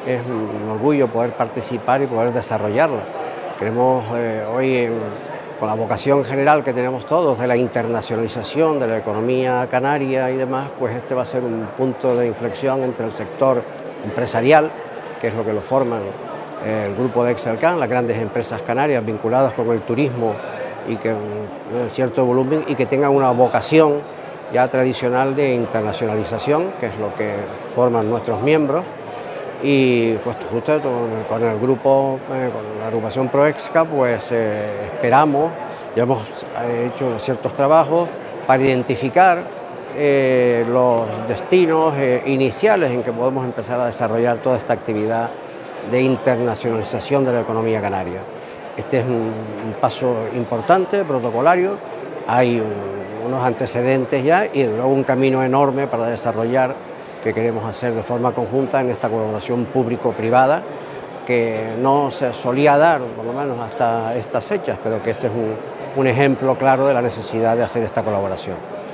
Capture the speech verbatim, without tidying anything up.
es un orgullo poder participar y poder desarrollarla. Queremos eh, hoy, en, con la vocación general que tenemos todos de la internacionalización de la economía canaria y demás, pues este va a ser un punto de inflexión entre el sector empresarial, que es lo que lo forman eh, el grupo de Excelcan, las grandes empresas canarias vinculadas con el turismo y que en cierto volumen y que tengan una vocación ya tradicional de internacionalización, que es lo que forman nuestros miembros. Y pues justo con el grupo, eh, con la agrupación Proexca, pues eh, esperamos, ya hemos hecho ciertos trabajos para identificar eh, los destinos eh, iniciales en que podemos empezar a desarrollar toda esta actividad de internacionalización de la economía canaria. Este es un, un paso importante, protocolario, hay un, unos antecedentes ya y luego un camino enorme para desarrollar que queremos hacer de forma conjunta en esta colaboración público-privada que no se solía dar, por lo menos hasta estas fechas, pero que este es un, un ejemplo claro de la necesidad de hacer esta colaboración.